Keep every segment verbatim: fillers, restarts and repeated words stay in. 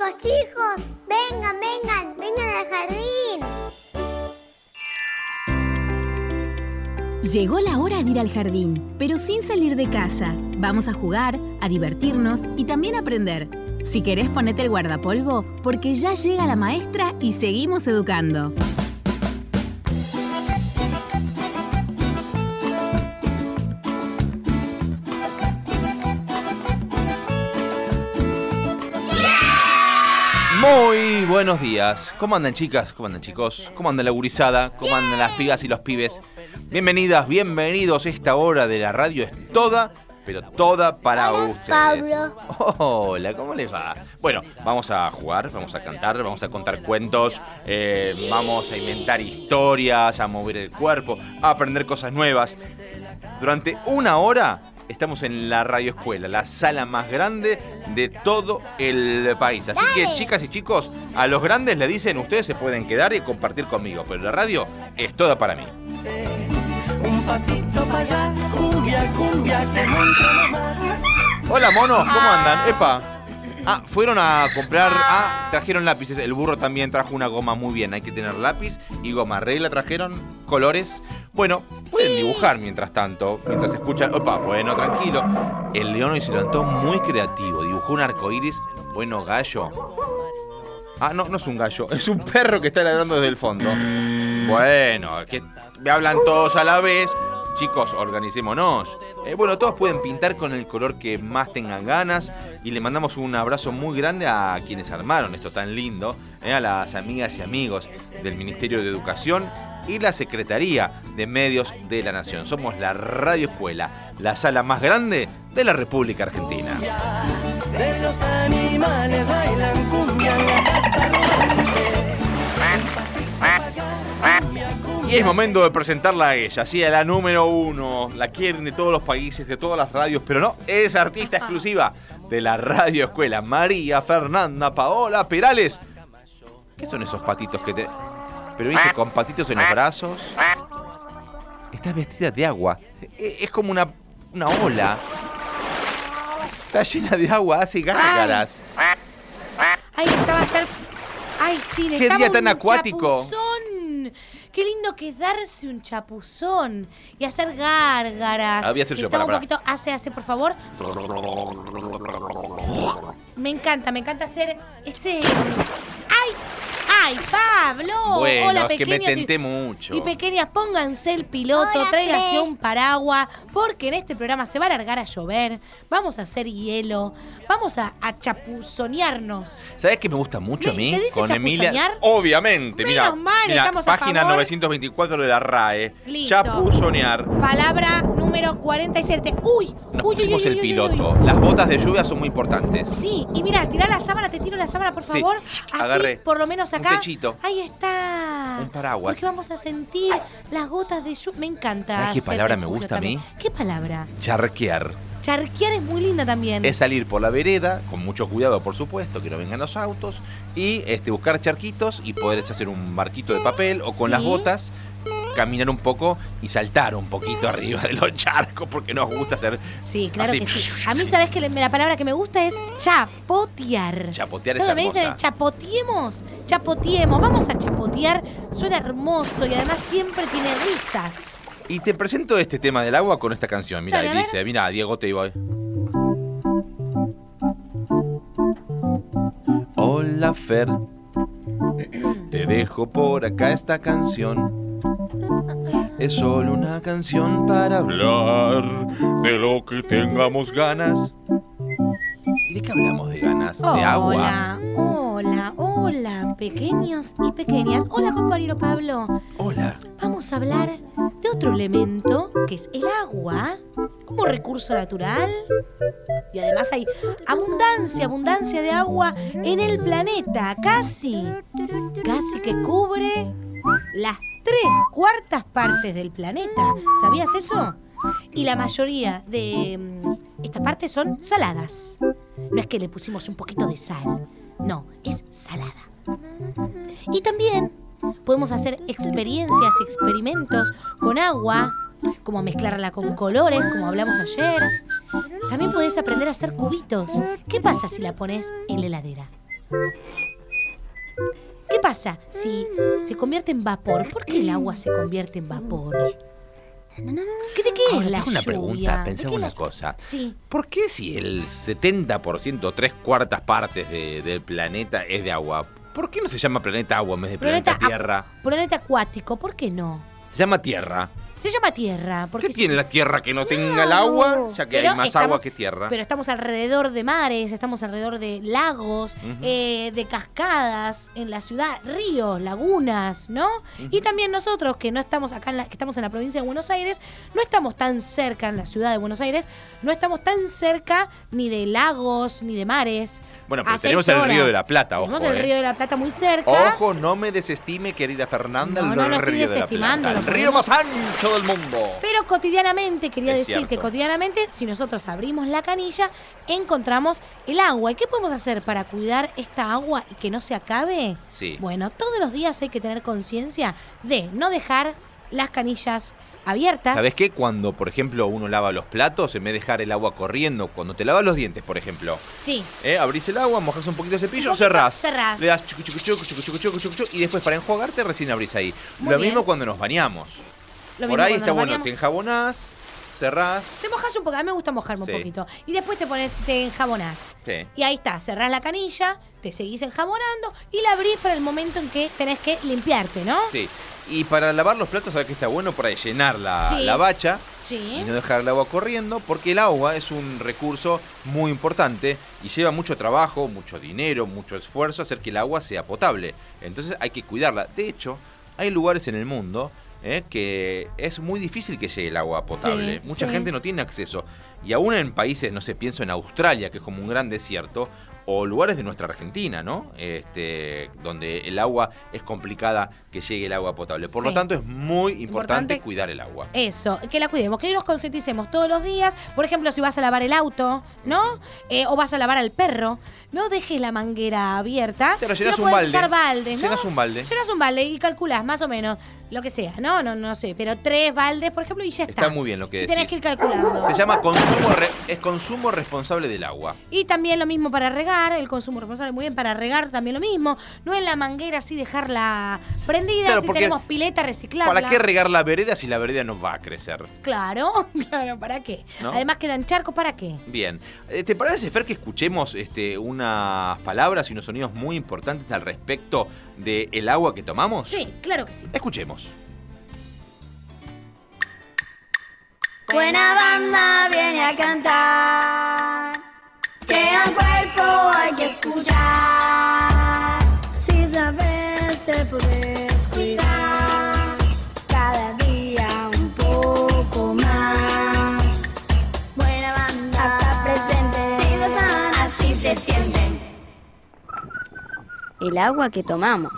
Chicos, chicos, vengan, vengan, vengan al jardín. Llegó la hora de ir al jardín, pero sin salir de casa. Vamos a jugar, a divertirnos y también a aprender. Si querés, ponete el guardapolvo, porque ya llega la maestra y seguimos educando. Muy buenos días. ¿Cómo andan, chicas? ¿Cómo andan, chicos? ¿Cómo andan la gurizada? ¿Cómo andan las pibas y los pibes? Bienvenidas, bienvenidos. Esta hora de la radio es toda, pero toda para Hola, ustedes. Pablo. Hola, ¿cómo les va? Bueno, vamos a jugar, vamos a cantar, vamos a contar cuentos, eh, vamos a inventar historias, a mover el cuerpo, a aprender cosas nuevas. Durante una hora estamos en la Radio Escuela, la sala más grande de todo el país. Así que, chicas y chicos, a los grandes le dicen, ustedes se pueden quedar y compartir conmigo, pero la radio es toda para mí. Un pasito para allá, cumbia, cumbia, que monta nomás. Hola, monos, ¿cómo andan? Epa. Ah, fueron a comprar, ah, trajeron lápices. El burro también trajo una goma, muy bien. Hay que tener lápiz y goma. Regla trajeron, colores. Bueno, pueden dibujar mientras tanto, mientras escuchan. Opa, bueno, tranquilo. El león hoy se levantó muy creativo. Dibujó un arco iris. Bueno, gallo. Ah, no, no es un gallo. Es un perro que está ladrando desde el fondo. Bueno, que me hablan todos a la vez. Chicos, organicémonos. Eh, bueno, todos pueden pintar con el color que más tengan ganas. Y le mandamos un abrazo muy grande a quienes armaron esto tan lindo. Eh, a las amigas y amigos del Ministerio de Educación y la Secretaría de Medios de la Nación. Somos la Radio Escuela, la sala más grande de la República Argentina. De los animales bailan cumbia en la casa Y es momento de presentarla a ella, sí, a la número uno. La quieren de todos los países, de todas las radios, pero no, es artista exclusiva de la Radio Escuela. María Fernanda Paola Perales. ¿Qué son esos patitos que te... Pero viste, con patitos en los brazos? Está vestida de agua. Es como una, una ola. Está llena de agua, hace gárgaras. Ay, estaba a hacer... Ay, sí, ¿Qué día tan acuático? Chapuzón. Qué lindo que es darse un chapuzón y hacer gárgaras. Ah, voy a hacer yo, Está para, un poquito... Hace, hace, por favor. Me encanta, me encanta hacer ese... ¡Ay! ¡Ay, Pablo! Bueno, Hola, es que me pequeños tenté y, mucho. Y pequeñas, pónganse el piloto, Hola, tráiganse Fe. un paraguas, porque en este programa se va a largar a llover, vamos a hacer hielo, vamos a, a chapuzonearnos. ¿Sabes qué me gusta mucho a mí? ¿Se dice Con Emilia. chapuzonear? Obviamente, mira. Menos mal, mira, estamos a página favor. novecientos veinticuatro de la R A E. Listo. Chapuzonear. Palabra número cuarenta y siete. ¡Uy! Nos uy, pusimos uy, uy, el uy, piloto. uy, uy. Las botas de lluvia son muy importantes. Sí, y mira, tirá la sábana, te tiro la sábana, por Sí, favor. Así, agarré. por lo menos Un acá. techito. Ahí está. Un paraguas. Porque vamos a sentir las gotas de lluvia. Me encanta. ¿Sabes qué hacer palabra me refugio gusta a mí? también. ¿Qué palabra? Charquear. Charquear es muy linda también. Es salir por la vereda, con mucho cuidado, por supuesto, que no vengan los autos, y este, buscar charquitos y poder hacer un barquito de papel o con Sí. las botas caminar un poco y saltar un poquito arriba de los charcos, porque nos gusta hacer Sí, claro así. que sí. A mí, ¿sabes qué? La palabra que me gusta es chapotear. Chapotear es ¿Sabes? Me hermosa. dicen chapoteemos, chapoteemos, vamos a chapotear. Suena hermoso y además siempre tiene risas. Y te presento este tema del agua con esta canción. Mira, Dale, a ver. dice, mira, Diego te iba. Hola, Fer. Te dejo por acá esta canción. Es solo una canción para hablar de lo que tengamos ganas. ¿Y de qué hablamos de ganas? ¿De agua? Hola, hola, hola, pequeños y pequeñas. Hola, compañero Pablo. Hola. Vamos a hablar de otro elemento que es el agua como recurso natural. Y además hay abundancia, abundancia de agua en el planeta. Casi, casi que cubre las tres cuartas partes del planeta. ¿Sabías eso? Y la mayoría de mm, estas partes son saladas. No es que le pusimos un poquito de sal. No, es salada. Y también podemos hacer experiencias y experimentos con agua, como mezclarla con colores, como hablamos ayer. También podés aprender a hacer cubitos. ¿Qué pasa si la pones en la heladera? ¿Qué pasa si se convierte en vapor? ¿Por qué el agua se convierte en vapor? ¿Qué, ¿De qué Ahora, es la tengo una lluvia? pregunta, ¿De pensaba qué una la- cosa. Sí. ¿Por qué si el setenta por ciento, tres cuartas partes de- del planeta es de agua? ¿Por qué no se llama planeta agua en vez de planeta, Planeta tierra? acu- Planeta acuático, ¿por qué no? Se llama tierra. Se llama Tierra. Porque ¿Qué si- tiene la tierra que no tenga el Claro. agua? Ya que Pero hay más estamos- agua que tierra. Pero estamos alrededor de mares, estamos alrededor de lagos, Ujú. eh, de cascadas en la ciudad, ríos, lagunas, ¿no? Y también nosotros que no estamos acá, en la, que estamos en la provincia de Buenos Aires, no estamos tan cerca en la ciudad de Buenos Aires, no estamos tan cerca ni de lagos ni de mares. Bueno, pero A tenemos seis el Río horas. de la Plata, Tenemos ojo, el eh. Río de la Plata muy cerca. Ojo, no me desestime, querida Fernanda, No, el no lo estoy Río de la desestimando, Plata. lo El río podemos- más ancho del mundo. Pero cotidianamente, quería Es decir que cierto. cotidianamente, si nosotros abrimos la canilla, encontramos el agua. ¿Y qué podemos hacer para cuidar esta agua y que no se acabe? Sí. Bueno, todos los días hay que tener conciencia de no dejar las canillas abiertas. ¿Sabés qué? Cuando, por ejemplo, uno lava los platos, en vez de dejar el agua corriendo, cuando te lavas los dientes, por ejemplo, Sí. ¿eh? abrís el agua, mojás un poquito el cepillo, Un poquito, cerrás. cerrás. Le das chucu, chucu, chucu, chucu, chucu, chucu, chucu, chucu, y después para enjuagarte recién abrís ahí. Muy Lo bien. mismo cuando nos bañamos. Lo Por mismo ahí cuando está nos bueno, bañamos. te enjabonás, cerrás. Te mojas un poco, a mí me gusta mojarme Sí. un poquito. Y después te pones, te enjabonás. Sí. Y ahí está, cerrás la canilla, te seguís enjabonando y la abrís para el momento en que tenés que limpiarte, ¿no? Sí. Y para lavar los platos, ¿sabés que está bueno? Para llenar la, Sí. la bacha Sí. y no dejar el agua corriendo, porque el agua es un recurso muy importante y lleva mucho trabajo, mucho dinero, mucho esfuerzo hacer que el agua sea potable. Entonces hay que cuidarla. De hecho, hay lugares en el mundo eh, que es muy difícil que llegue el agua potable. Sí, Mucha sí. gente no tiene acceso. Y aún en países, no sé, pienso en Australia, que es como un gran desierto, o lugares de nuestra Argentina, ¿no? Este, donde el agua es complicada que llegue el agua potable. Por Sí. lo tanto, es muy importante, Importante cuidar el agua. Eso, que la cuidemos, que nos concienticemos todos los días. Por ejemplo, si vas a lavar el auto, ¿no? Eh, o vas a lavar al perro, no dejes la manguera abierta. Pero Si llenas no un podés balde. usar baldes, ¿no? Llenas un balde. Llenas un balde y calculás más o menos lo que sea, ¿no? No, no sé, pero tres baldes, por ejemplo, y ya está. Está muy bien lo que Y decís. tenés que ir calculando. Se llama consumo, re- es consumo responsable del agua. Y también lo mismo para regar, el consumo responsable, muy bien, para regar también lo mismo. No en la manguera así dejarla prendida, Claro, si porque tenemos pileta reciclable. ¿Para qué regar la vereda si la vereda no va a crecer? Claro, claro, ¿para qué? ¿No? Además quedan charcos, ¿para qué? Bien. Eh, ¿Te parece, Fer, que escuchemos este, unas palabras y unos sonidos muy importantes al respecto del agua que tomamos? Sí, claro que sí. Escuchemos. Buena banda viene a cantar, que al cuerpo hay que escuchar. Si sabes te puedes cuidar, cada día un poco más. Buena banda, acá presente, y gozan, así se sienten. El agua que tomamos.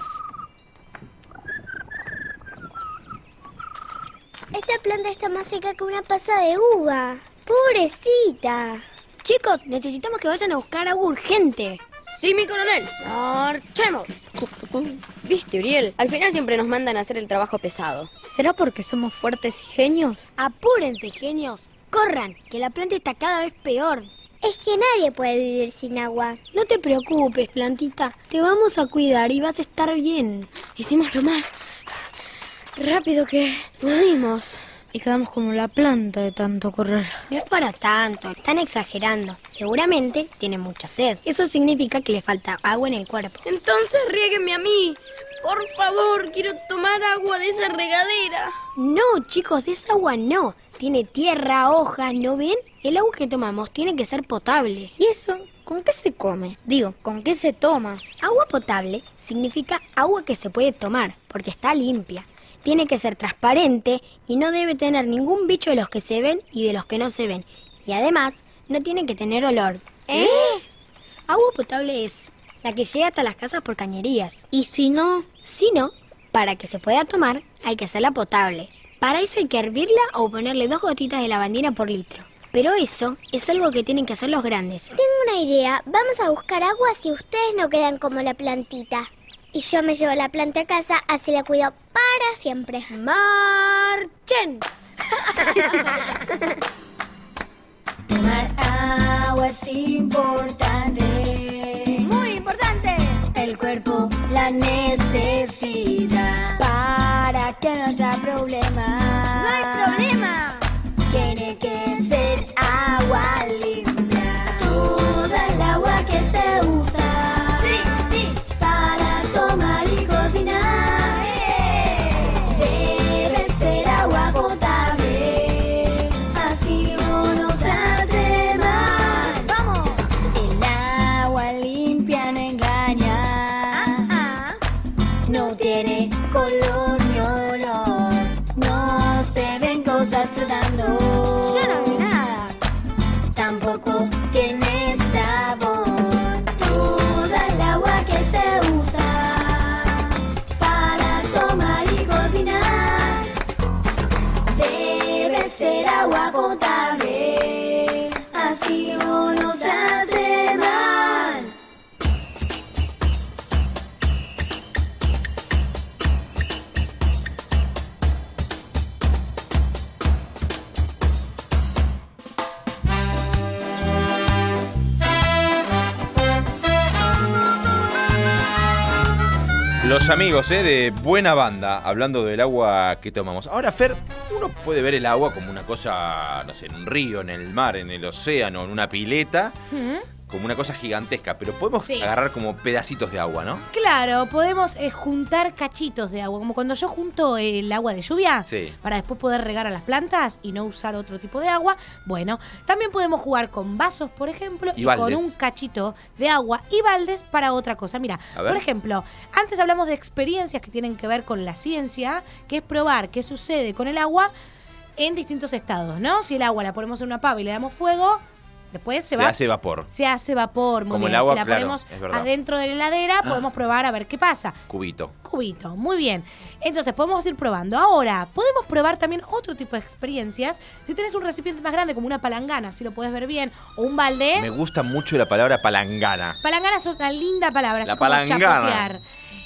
Esta planta está más seca que una pasa de uva. Pobrecita. Chicos, necesitamos que vayan a buscar agua urgente. Sí, mi coronel. ¡Marchemos! Viste, Uriel, al final siempre nos mandan a hacer el trabajo pesado. ¿Será porque somos fuertes y genios? Apúrense, genios. Corran, que la planta está cada vez peor. Es que nadie puede vivir sin agua. No te preocupes, plantita. Te vamos a cuidar y vas a estar bien. Hicimos lo más rápido que pudimos. Y quedamos como la planta de tanto correr. No es para tanto, están exagerando. Seguramente tiene mucha sed. Eso significa que le falta agua en el cuerpo. Entonces riéguenme a mí. Por favor, quiero tomar agua de esa regadera. No, chicos, de esa agua no. Tiene tierra, hojas, ¿no ven? El agua que tomamos tiene que ser potable. ¿Y eso? ¿Con qué se come? Digo, ¿con qué se toma? Agua potable significa agua que se puede tomar, porque está limpia. Tiene que ser transparente y no debe tener ningún bicho de los que se ven y de los que no se ven. Y además, no tiene que tener olor. ¿Eh? Agua potable es la que llega hasta las casas por cañerías. ¿Y si no? Si no, para que se pueda tomar, hay que hacerla potable. Para eso hay que hervirla o ponerle dos gotitas de lavandina por litro. Pero eso es algo que tienen que hacer los grandes. Tengo una idea. Vamos a buscar agua si ustedes no quedan como la plantita. Y yo me llevo la planta a casa, así la cuido para siempre. ¡Marchen! Tomar agua es importante. Muy importante. Los amigos, ¿eh? De buena banda, hablando del agua que tomamos. Ahora, Fer, uno puede ver el agua como una cosa, no sé, en un río, en el mar, en el océano, en una pileta, ¿Mm? como una cosa gigantesca, pero podemos sí. agarrar como pedacitos de agua, ¿no? Claro, podemos eh, juntar cachitos de agua, como cuando yo junto el agua de lluvia, sí. para después poder regar a las plantas y no usar otro tipo de agua. Bueno, también podemos jugar con vasos, por ejemplo, y, y con un cachito de agua y baldes para otra cosa. Mira, por ejemplo, antes hablamos de experiencias que tienen que ver con la ciencia, que es probar qué sucede con el agua en distintos estados, ¿no? Si el agua la ponemos en una pava y le damos fuego, después se, se va, hace vapor. Se hace vapor, muy Como bien. el agua, si la claro, ponemos es verdad. adentro de la heladera, podemos probar a ver qué pasa. Cubito. Cubito, muy bien. Entonces podemos ir probando. Ahora, podemos probar también otro tipo de experiencias. Si tenés un recipiente más grande, como una palangana, si lo podés ver bien, o un balde. Me gusta mucho la palabra palangana. Palangana es otra linda palabra, la así como palangana. chapotear.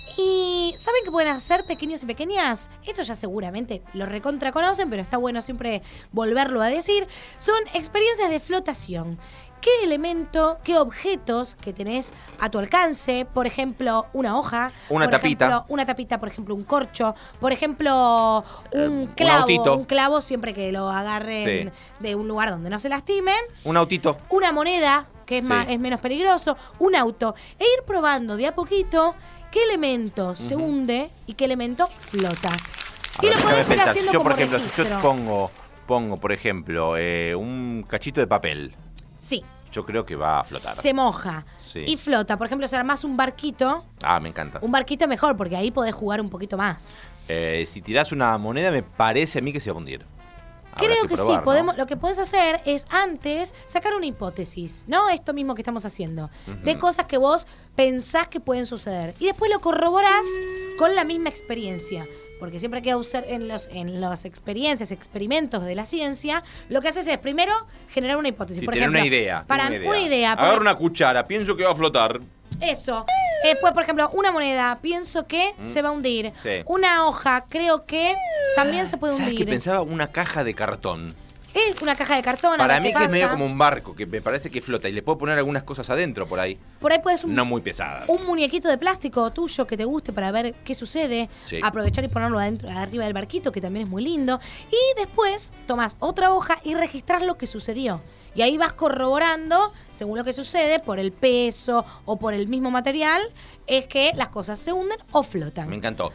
Y ¿saben qué pueden hacer pequeños y pequeñas? Esto ya seguramente lo recontra conocen, pero está bueno siempre volverlo a decir. Son experiencias de flotación. ¿Qué elemento, qué objetos que tenés a tu alcance? Por ejemplo, una hoja. Una por tapita. Ejemplo, una tapita, por ejemplo, un corcho. Por ejemplo, un clavo. Un autito. Un clavo siempre que lo agarren sí. de un lugar donde no se lastimen. Un autito. Una moneda, que es, sí. más, es menos peligroso. Un auto. E ir probando de a poquito qué elemento uh-huh. se hunde y qué elemento flota. A y ver, lo podés ir pensar. haciendo si yo, como por ejemplo, registro. si yo pongo, pongo, por ejemplo, eh, un cachito de papel. Sí. Yo creo que va a flotar. Se moja sí. y flota. Por ejemplo, si armás un barquito. Ah, me encanta. Un barquito mejor, porque ahí podés jugar un poquito más. Eh, si tirás una moneda, me parece a mí que se va a hundir. Habrá Creo que, que probar, sí, podemos, ¿no? lo que podés hacer es antes sacar una hipótesis, ¿no? Esto mismo que estamos haciendo, uh-huh. de cosas que vos pensás que pueden suceder. Y después lo corroborás con la misma experiencia. Porque siempre hay que usar en los en las experiencias, experimentos de la ciencia, lo que haces es primero generar una hipótesis. Sí, por tener ejemplo, una idea. Para una idea. una idea. Agarro una cuchara, pienso que va a flotar. Eso. Después, por ejemplo, una moneda, pienso que mm. se va a hundir. Sí. Una hoja, creo que también se puede ¿Sabes hundir. que pensaba una caja de cartón? Es una caja de cartón. Para mí que pasa. Es pasa. medio como un barco, que me parece que flota y le puedo poner algunas cosas adentro por ahí. Por ahí puedes un, no muy pesadas. Un muñequito de plástico tuyo que te guste para ver qué sucede. Sí. Aprovechar y ponerlo adentro, arriba del barquito, que también es muy lindo. Y después tomás otra hoja y registrás lo que sucedió. Y ahí vas corroborando, según lo que sucede, por el peso o por el mismo material, es que las cosas se hunden o flotan. Me encantó.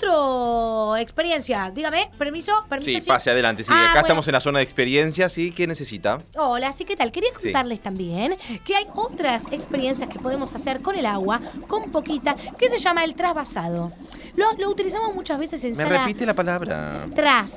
Otra experiencia, dígame, permiso, permiso. Sí, sí. pase adelante. Sí, ah, acá bueno. estamos en la zona de experiencias y ¿qué necesita? Hola, sí, ¿qué tal? Quería contarles sí. también que hay otras experiencias que podemos hacer con el agua, con poquita, que se llama el trasvasado. Lo, lo utilizamos muchas veces en ¿Me sala. repite la palabra?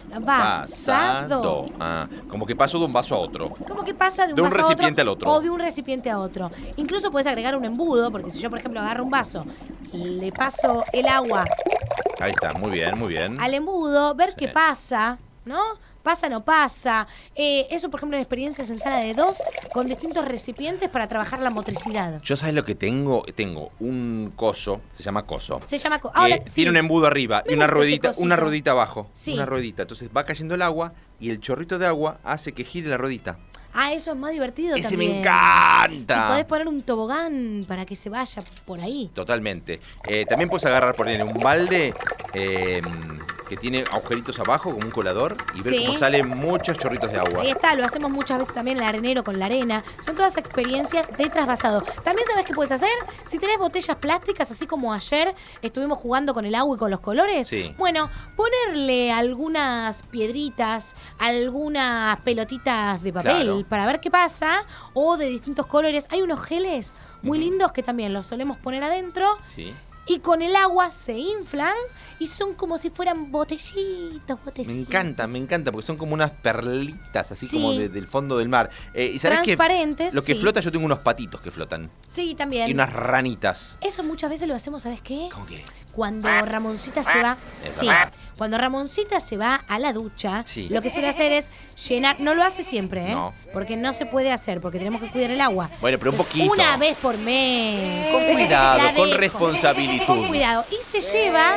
Trasvasado. Ah, como que paso de un vaso a otro. Como que pasa de un, de un vaso recipiente a otro, al otro. O de un recipiente a otro. Incluso puedes agregar un embudo, porque si yo, por ejemplo, agarro un vaso, le paso el agua. Ahí está, muy bien, muy bien. Al embudo, ver sí. qué pasa, ¿no? Pasa, no pasa. Eh, eso, por ejemplo, en experiencias en sala de dos, con distintos recipientes para trabajar la motricidad. Yo, ¿sabes lo que tengo? Tengo un coso, se llama coso. Se llama coso. Ahora, sí. Tiene un embudo arriba Me y una ruedita, una ruedita abajo. Sí. Una ruedita. Entonces va cayendo el agua y el chorrito de agua hace que gire la ruedita. Ah, eso es más divertido Ese también. me encanta. Y podés poner un tobogán para que se vaya por ahí. Totalmente. Eh, también puedes agarrar, poner un balde eh, que tiene agujeritos abajo, como un colador, y ver sí. cómo salen muchos chorritos de agua. Ahí está, lo hacemos muchas veces también en el arenero con la arena. Son todas experiencias de trasvasado. También sabes qué puedes hacer. Si tenés botellas plásticas, así como ayer estuvimos jugando con el agua y con los colores. Sí. Bueno, ponerle algunas piedritas, algunas pelotitas de papel. Claro. Para ver qué pasa, o de distintos colores. Hay unos geles muy uh-huh. lindos que también los solemos poner adentro. Sí. Y con el agua se inflan y son como si fueran botellitos, botellitos. Me encanta, me encanta, porque son como unas perlitas, así sí. como de, del fondo del mar. Eh, ¿y sabés transparentes. Que lo que sí. flota, yo tengo unos patitos que flotan. Sí, también. Y unas ranitas. Eso muchas veces lo hacemos, ¿sabes qué? ¿Cómo qué? Cuando Ramoncita se va. Sí. Cuando Ramoncita se va a la ducha, sí. lo que suele hacer es llenar. No lo hace siempre, ¿eh? No. Porque no se puede hacer, porque tenemos que cuidar el agua. Bueno, pero un poquito. Una vez por mes. Con cuidado, La con dejo. responsabilidad. Con cuidado. Y se lleva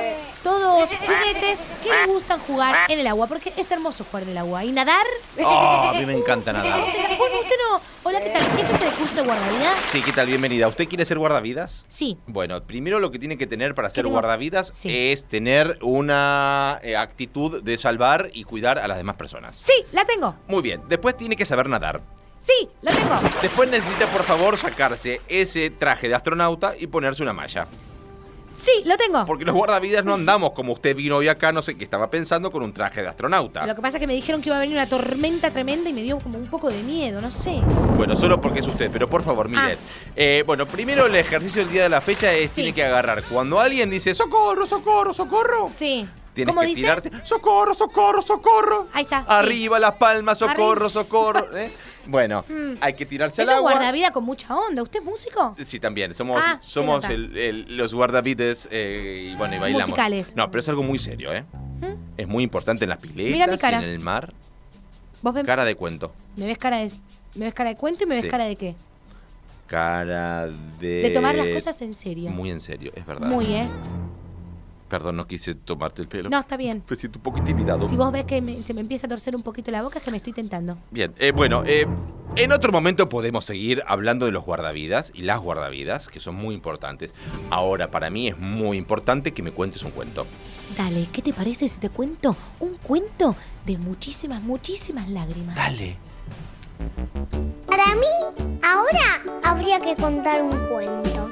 todos juguetes que les gustan jugar en el agua, porque es hermoso jugar en el agua. ¿Y nadar? Oh, a mí me encanta nadar. Bueno, usted no... Hola, ¿qué tal? ¿Este es el curso de guardavidas? Sí, ¿qué tal? Bienvenida. ¿Usted quiere ser guardavidas? Sí. Bueno, primero lo que tiene que tener para ser tengo? guardavidas Sí. es tener una eh, actitud de salvar y cuidar a las demás personas. Sí, la tengo. Muy bien. Después tiene que saber nadar. Sí, la tengo. Después necesita, por favor, sacarse ese traje de astronauta y ponerse una malla. Sí, lo tengo. Porque los guardavidas no andamos como usted vino hoy acá, no sé qué estaba pensando, con un traje de astronauta. Lo que pasa es que me dijeron que iba a venir una tormenta tremenda y me dio como un poco de miedo, no sé. Bueno, solo porque es usted, pero por favor, mire. Ah. Eh, bueno, primero el ejercicio del día de la fecha es Sí. tiene que agarrar. Cuando alguien dice socorro, socorro, socorro, Sí. tienes ¿Cómo que dice? tirarte. Socorro, socorro, socorro. Ahí está. Arriba las palmas, socorro, Arriba. socorro. ¿eh? Bueno, Mm. hay que tirarse Es al un agua. guardavida con mucha onda. ¿Usted es músico? Sí, también. Somos, Ah, se somos nota. el- el- los guardavides eh, y bueno, y bailamos. Musicales. No, pero es algo muy serio, ¿eh? ¿Mm? Es muy importante en las piletas, Mira mi cara. en el mar. ¿Vos ven- Cara de cuento. me ves cara de me ves cara de cuento y me ves Sí. cara de qué? Cara de... De tomar las cosas en serio. Muy en serio, es verdad. Muy, ¿eh? Perdón, no quise tomarte el pelo. No, está bien. Me siento un poco intimidado. Si vos ves que me- se me empieza a torcer un poquito la boca es que me estoy tentando. Bien, eh, bueno, eh, en otro momento podemos seguir hablando de los guardavidas y las guardavidas, que son muy importantes. Ahora, para mí es muy importante que me cuentes un cuento. Dale, ¿qué te parece si te cuento un cuento de muchísimas, muchísimas lágrimas? Dale. Para mí, ahora habría que contar un cuento.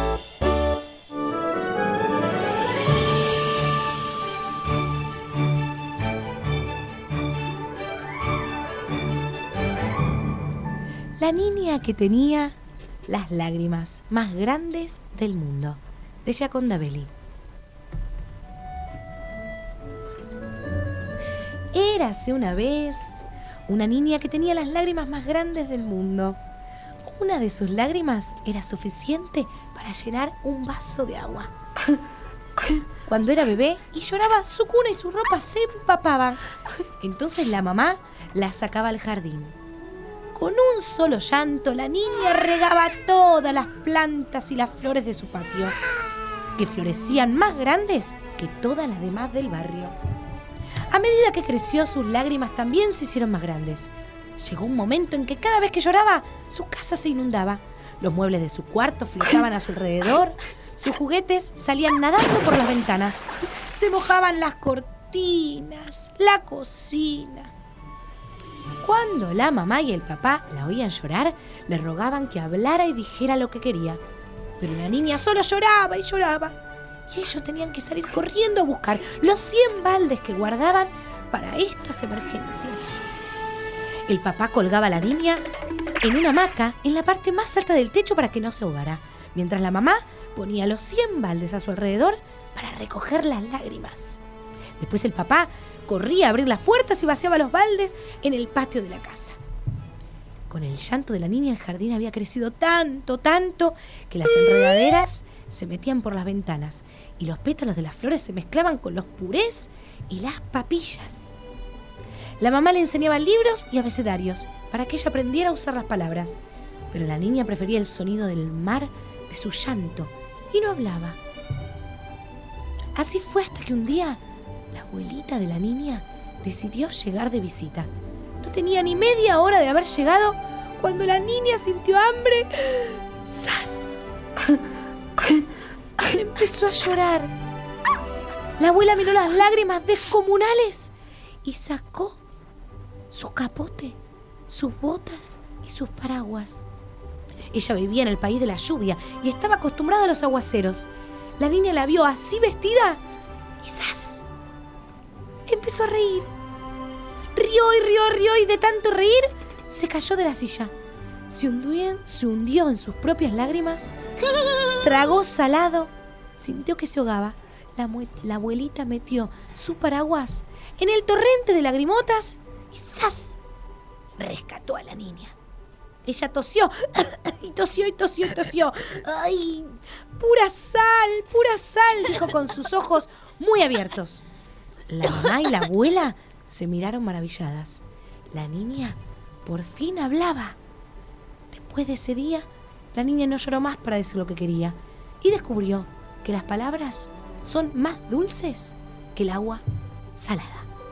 La niña que tenía las lágrimas más grandes del mundo, de Gioconda Belli. Érase una vez una niña que tenía las lágrimas más grandes del mundo. Una de sus lágrimas era suficiente para llenar un vaso de agua. Cuando era bebé y lloraba, su cuna y su ropa se empapaban. Entonces la mamá la sacaba al jardín. Con un solo llanto, la niña regaba todas las plantas y las flores de su patio, que florecían más grandes que todas las demás del barrio. A medida que creció, sus lágrimas también se hicieron más grandes. Llegó un momento en que cada vez que lloraba, su casa se inundaba. Los muebles de su cuarto flotaban a su alrededor. Sus juguetes salían nadando por las ventanas. Se mojaban las cortinas, la cocina. Cuando la mamá y el papá la oían llorar, le rogaban que hablara y dijera lo que quería. Pero la niña solo lloraba y lloraba. Y ellos tenían que salir corriendo a buscar los cien baldes que guardaban para estas emergencias. El papá colgaba a la niña en una hamaca en la parte más alta del techo para que no se ahogara, mientras la mamá ponía los cien baldes a su alrededor para recoger las lágrimas. Después el papá corría a abrir las puertas y vaciaba los baldes en el patio de la casa. Con el llanto de la niña, el jardín había crecido tanto, tanto, que las enredaderas se metían por las ventanas y los pétalos de las flores se mezclaban con los purés y las papillas. La mamá le enseñaba libros y abecedarios para que ella aprendiera a usar las palabras, pero la niña prefería el sonido del mar de su llanto y no hablaba. Así fue hasta que un día la abuelita de la niña decidió llegar de visita. No tenía ni media hora de haber llegado cuando la niña sintió hambre. ¡Sas! Empezó a llorar. La abuela miró las lágrimas descomunales y sacó su capote, sus botas y sus paraguas. Ella vivía en el país de la lluvia y estaba acostumbrada a los aguaceros. La niña la vio así vestida y ¡zas! Empezó a reír. Rió y rió, rió y de tanto reír se cayó de la silla. Se hundió, se hundió en sus propias lágrimas, tragó salado, sintió que se ahogaba. La, mue- la abuelita metió su paraguas en el torrente de lagrimotas y ¡zas! Rescató a la niña. Ella tosió y tosió y tosió y tosió. ¡Ay! ¡Pura sal! ¡Pura sal! Dijo con sus ojos muy abiertos. La mamá y la abuela se miraron maravilladas. La niña por fin hablaba. Después de ese día, la niña no lloró más para decir lo que quería y descubrió que las palabras son más dulces que el agua salada.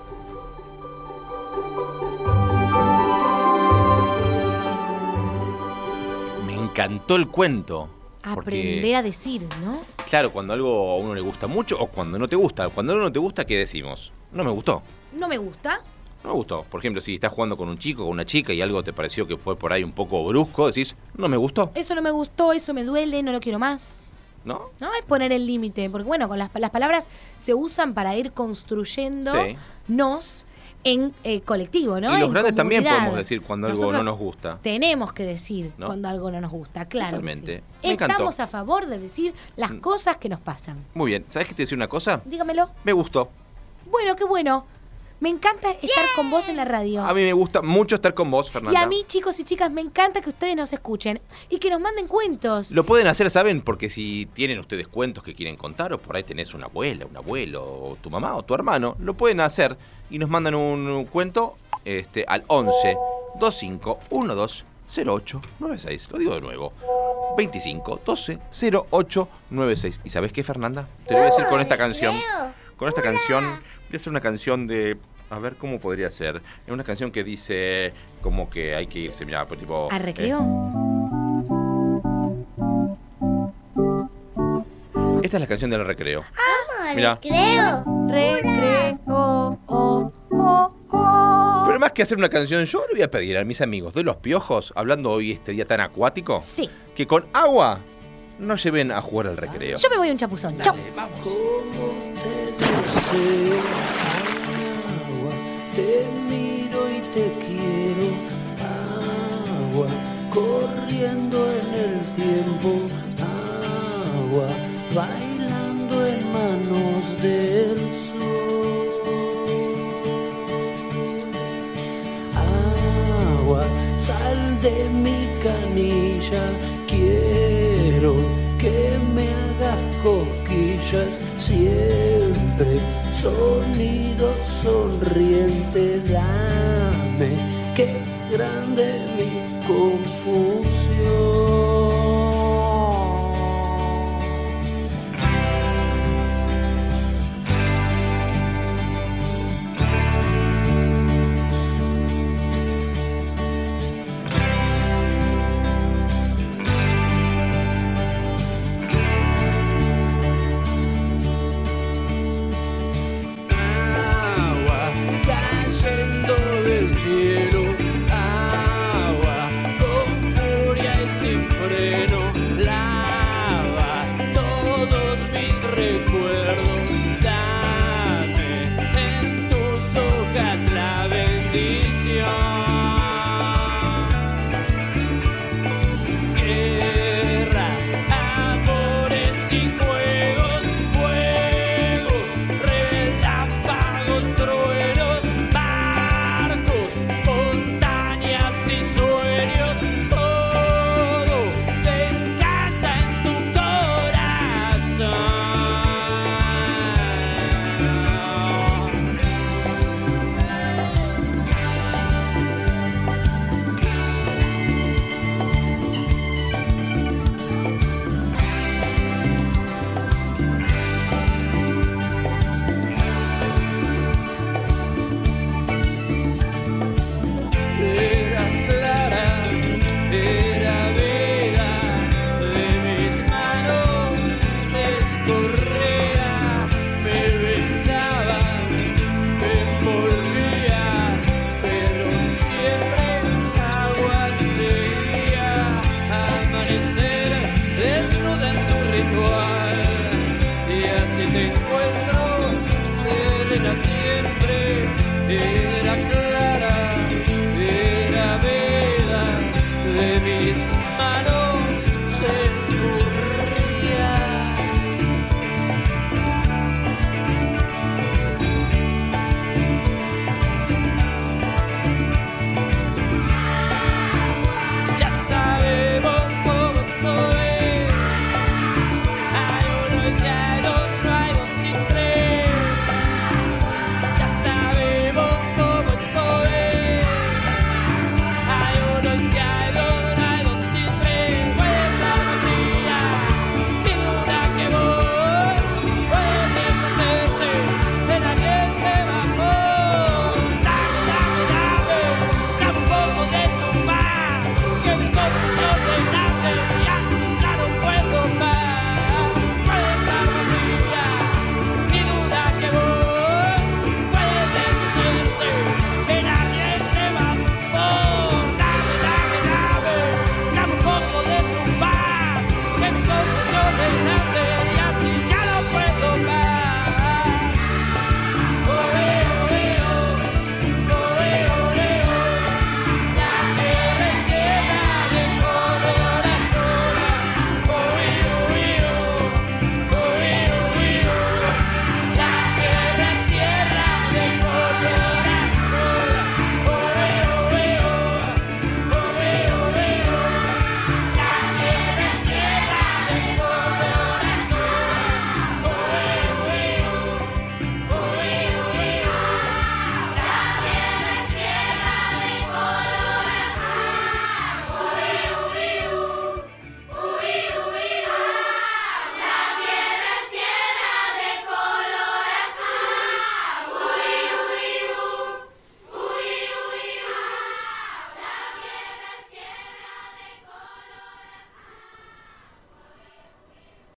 Me encantó el cuento. Aprender porque, a decir, ¿no? claro, cuando algo a uno le gusta mucho o cuando no te gusta. Cuando algo no te gusta, ¿qué decimos? No me gustó. No me gusta. No me gustó. Por ejemplo, si estás jugando con un chico o con una chica y algo te pareció que fue por ahí un poco brusco, decís, no me gustó. Eso no me gustó, eso me duele, no lo quiero más. ¿No? No es poner el límite, porque bueno, con las, las palabras se usan para ir construyéndonos Sí. en eh, colectivo, ¿no? Y los En grandes también comunidad. podemos decir cuando algo Nosotros no nos gusta. Tenemos que decir ¿No? cuando algo no nos gusta, claro. que Totalmente. sí. Me encantó. Estamos a favor de decir las Mm. cosas que nos pasan. Muy bien. ¿Sabes qué te decía una cosa? Dígamelo. Me gustó. Bueno, qué bueno. Me encanta estar con vos en la radio. A mí me gusta mucho estar con vos, Fernanda. Y a mí, chicos y chicas, me encanta que ustedes nos escuchen y que nos manden cuentos. Lo pueden hacer, ¿saben? Porque si tienen ustedes cuentos que quieren contar, o por ahí tenés una abuela, un abuelo, o tu mamá, o tu hermano, lo pueden hacer y nos mandan un cuento este, al once veinticinco doce cero ocho noventa y seis. Lo digo de nuevo. veinticinco doce cero ocho noventa y seis. ¿Y sabés qué, Fernanda? Te lo voy a decir con esta canción. Con esta canción, voy a hacer una canción de... A ver, ¿cómo podría ser? Es una canción que dice como que hay que irse, mira, pues tipo... ¿A recreo? eh, esta es la canción del recreo. Vamos, Mirá. recreo. Recreo. Oh, oh, oh. Pero más que hacer una canción, yo le voy a pedir a mis amigos de Los Piojos, hablando hoy este día tan acuático, Sí. que con agua nos lleven a jugar al recreo. Yo me voy a un chapuzón. Chau. Vamos. Agua, te miro y te quiero. Agua, corriendo en el tiempo. Agua, bailando en manos del sol. Agua, sal de mi canilla. Quiero que me hagas cosquillas siempre. Sonido sonriente, dame, que es grande mi confusión. Y así te encuentro, serena siempre.